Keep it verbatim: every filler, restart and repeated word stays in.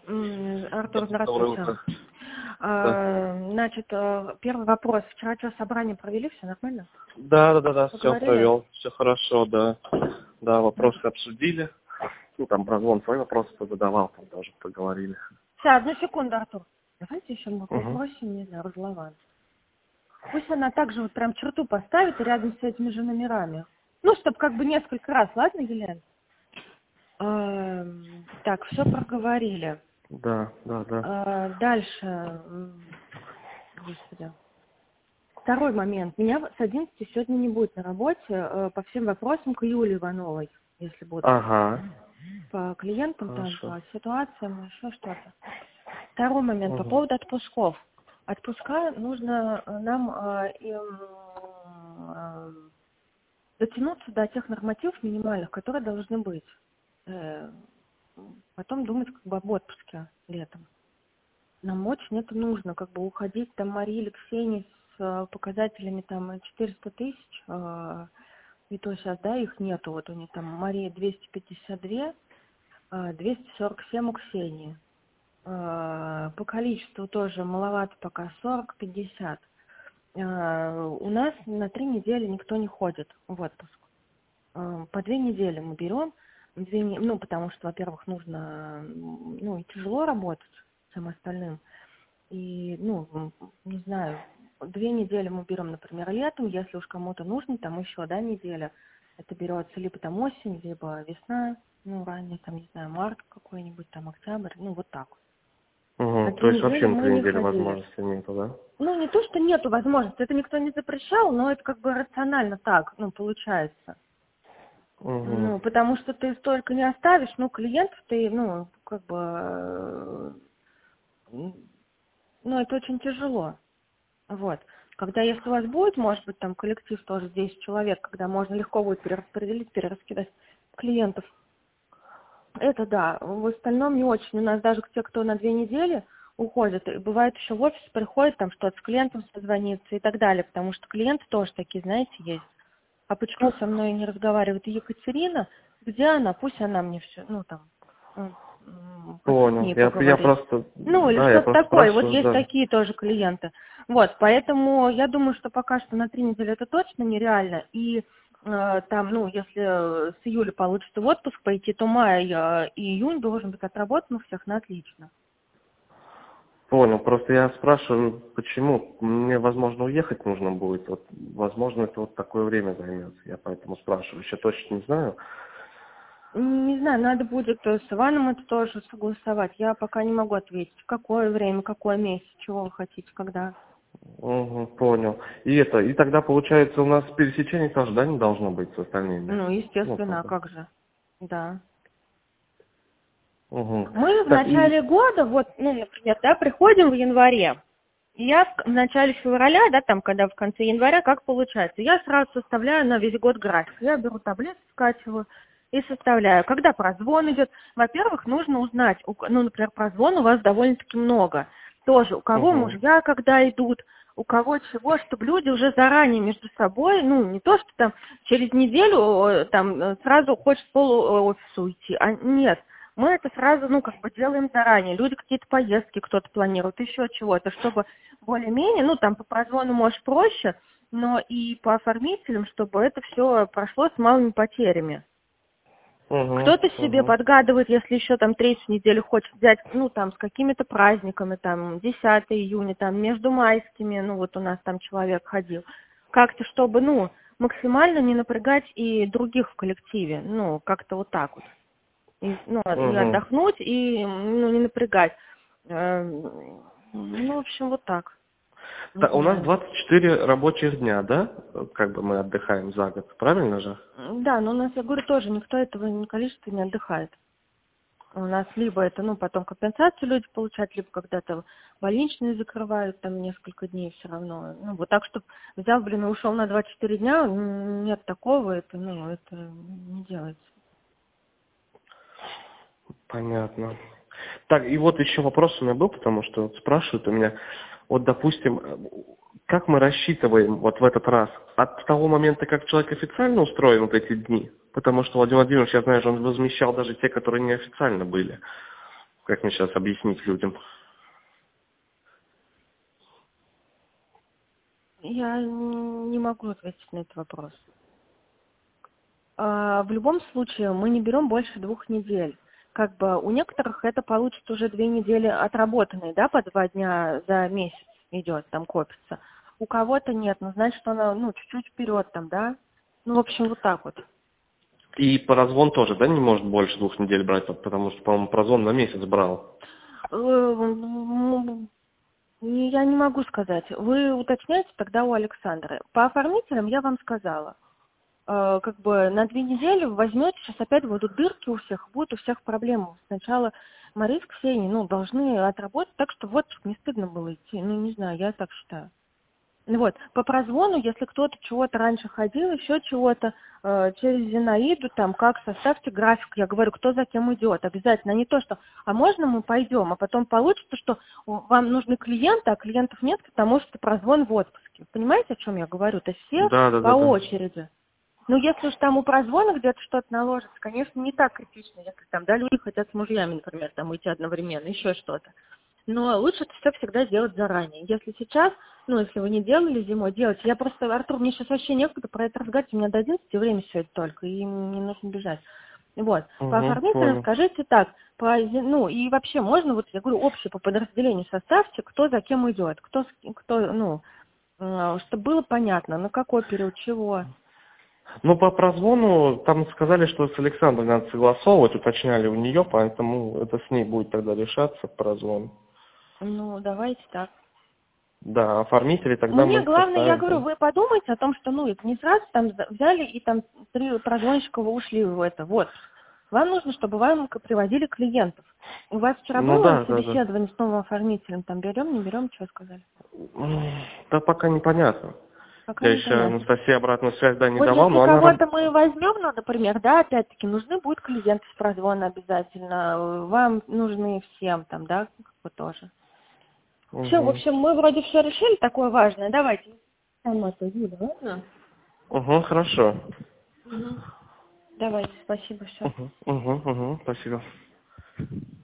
М, Артур, Доброе здравствуйте. утро. Да. А, Значит, э, первый вопрос. Вчера что, собрание провели, все нормально? Да, да, да, да, все Поговорили? провел, все хорошо, да. Да, вопросы обсудили. Ну, там прозвон свои вопросы задавал, там тоже поговорили. Сейчас, одну секунду, Артур. Давайте еще мы Угу. попросим, не знаю, Розлован. Пусть она также вот прям черту поставит рядом с этими же номерами. Ну, чтобы как бы несколько раз, ладно, Елена? Эм, Так, все проговорили. Да, да, да. А, Дальше, м, господи. Второй момент. Меня с одиннадцати сегодня не будет на работе э, по всем вопросам к Юлии Ивановой, если будут. Ага, По клиентам, там, хорошо. по ситуациям, еще что-то. Второй момент по Угу. поводу отпусков. Отпуска нужно э, нам э, им, э, дотянуться до тех нормативов минимальных, которые должны быть. Э, Потом думать как бы об отпуске летом. Нам очень это нужно, как бы уходить там Марии Алексеевне с э, показателями там четыреста тысяч, э, и то сейчас, да, их нету, вот у них там Мария двести пятьдесят два, э, двести сорок семь у Ксении. Э, по количеству тоже маловато пока, сорок пятьдесят. Э, у нас на три недели никто не ходит в отпуск. Э, по две недели мы берем, две, не- ну, потому что, во-первых, нужно, ну, и тяжело работать всем остальным. И, ну, м, не знаю, две недели мы берем, например, летом, если уж кому-то нужно, там еще, да, неделя. Это берется либо там осень, либо весна, ну, ранее, там, не знаю, март какой-нибудь, там, октябрь, ну, вот так. На Угу. То две есть вообще недели на мы три не недели ходили. возможности нету, да? Ну, не то, что нету возможности, это никто не запрещал, но это как бы рационально так, ну, получается. Угу. Ну, потому что ты столько не оставишь, ну, клиентов ты, ну, как бы, э, ну, это очень тяжело. Вот. Когда если у вас будет, может быть, там коллектив тоже десять человек, когда можно легко будет перераспределить, перераскидать клиентов. Это да. В остальном не очень. У нас даже те, кто на две недели уходят, и бывает еще в офис приходит, там что-то с клиентом созвониться и так далее, потому что клиенты тоже такие, знаете, есть. А почему со мной не разговаривает Екатерина? Где она? Пусть она мне все, ну там, м, м, пусть с Понял. ней Я, я поговорит. просто, Ну, или да, я что-то просто такое. Вот спрашиваю, есть да. такие тоже клиенты. Вот, поэтому я думаю, что пока что на три недели это точно нереально. И э, там, ну, если с июля получится в отпуск пойти, то май э, и июнь должен быть отработан у всех на отлично. Понял. Просто я спрашиваю, почему мне, возможно, уехать нужно будет. Вот, возможно, это вот такое время займется. Я поэтому спрашиваю. Еще точно не знаю. Не знаю, надо будет э, с Иваном это тоже согласовать. Я пока не могу ответить, в какое время, какой месяц, чего вы хотите, когда. Угу, понял. И это, и тогда получается у нас пересечений тоже, да, не должно быть с остальными? Ну, Ну, естественно, а тогда. как же. Да. Угу. Мы в Так, и... начале года, вот, ну, например, да, приходим в январе. И я в, в начале февраля, да, там, когда в конце января, как получается, я сразу составляю на весь год график. Я беру таблицу, скачиваю и составляю. Когда прозвон идет, во-первых, нужно узнать, у ко- ну, например, прозвон у вас довольно-таки много. Тоже, у кого Угу. мужья когда идут, у кого чего, чтобы люди уже заранее между собой, ну, не то, что там через неделю э, там э, сразу хочешь в пол офису уйти, а нет. Мы это сразу, ну, как бы делаем заранее. Люди какие-то поездки кто-то планирует, еще чего-то, чтобы более-менее, ну, там по прозвону, может, проще, но и по оформителям, чтобы это все прошло с малыми потерями. Угу. Кто-то себе Угу. подгадывает, если еще там третью неделю хочет взять, ну, там, с какими-то праздниками, там, десятого июня, там, между майскими, ну, вот у нас там человек ходил, как-то, чтобы, ну, максимально не напрягать и других в коллективе, ну, как-то вот так вот. И, ну, и Угу. отдохнуть, и, ну, не напрягать. Эм, Ну, в общем, вот так. Не Так, у нас знаю. двадцать четыре рабочих дня, да? Как бы мы отдыхаем за год, правильно же? Да, но у нас, я говорю, тоже никто этого не количества не отдыхает. У нас либо это, ну, потом компенсацию люди получают, либо когда-то больничные закрывают там несколько дней все равно. Ну, вот так, чтобы взял, блин, и ушел на двадцать четыре дня, м, нет такого, это, ну, это не делается. Понятно. Так, и вот еще вопрос у меня был, потому что вот спрашивают у меня, вот, допустим, э, как мы рассчитываем вот в этот раз? От того момента, как человек официально устроен вот эти дни? Потому что Владимир Владимирович, я знаю, что он возмещал даже те, которые неофициально были. Как мне сейчас объяснить людям? Я не могу ответить на этот вопрос. А, в любом случае мы не берем больше двух недель. Как бы у некоторых это получится уже две недели отработанные, да, по два дня за месяц идет, там копится. У кого-то нет, ну значит, она, ну, чуть-чуть вперед там, да. Ну, в общем, вот так вот. И прозвон тоже, да, не может больше двух недель брать, потому что, по-моему, прозвон на месяц брал. Не, я не могу сказать. Вы уточняете тогда у Александры. По оформителям я вам сказала. Э, как бы на две недели возьмете, сейчас опять будут дырки у всех, будут у всех проблемы. Сначала Мария с Ксенией, ну, должны отработать так, что вот не стыдно было идти. Ну, не знаю, я так считаю. Вот, по прозвону, если кто-то чего-то раньше ходил, еще чего-то, э, через Зинаиду, там, как составьте график, я говорю, кто за кем идет, обязательно, не то, что, а можно мы пойдем, а потом получится, что вам нужны клиенты, а клиентов нет, потому что прозвон в отпуске. Понимаете, о чем я говорю? То есть все Да, да, по да, да. очереди. Ну, если уж там у прозвона где-то что-то наложится, конечно, не так критично, если там, да, люди хотят с мужьями, например, там уйти одновременно, еще что-то. Но лучше это все всегда делать заранее. Если сейчас, ну, если вы не делали зимой, делайте. Я просто, Артур, мне сейчас вообще некогда про это разговаривать, у меня до одиннадцати время сегодня только, и мне нужно бежать. Вот. По Угу, оформителям понял. скажите так, по, зи- ну, и вообще можно, вот я говорю, общее по подразделению составьте, кто за кем идет, кто, с- кто, ну, э, чтобы было понятно, на какой период чего. Ну, по прозвону, там сказали, что с Александрой надо согласовывать, уточняли у нее, поэтому это с ней будет тогда решаться прозвон. Ну, давайте так. Да, оформители тогда мы Мне их главное, я составим. говорю, Там. вы подумайте о том, что, ну, это не сразу там за- взяли и там три прозвонщика вы ушли в это. Вот. Вам нужно, чтобы вам к- привозили клиентов. У вас вчера Ну было да, да, да. собеседование с новым оформителем? Там берем, не берем, что сказали? М, Да пока непонятно. Пока Я еще непонятно. Анастасии обратную связь, да, не Вот давал, если но она... раб- кого-то мы возьмем, ну, например, да, опять-таки, нужны будут клиенты с прозвона обязательно. Вам нужны всем там, да, как бы тоже. Все, в Угу. общем, мы вроде все решили, такое важное. Давайте. Там это, Юля, ладно? Угу, хорошо. Давайте, спасибо, все. Угу, угу, угу, спасибо.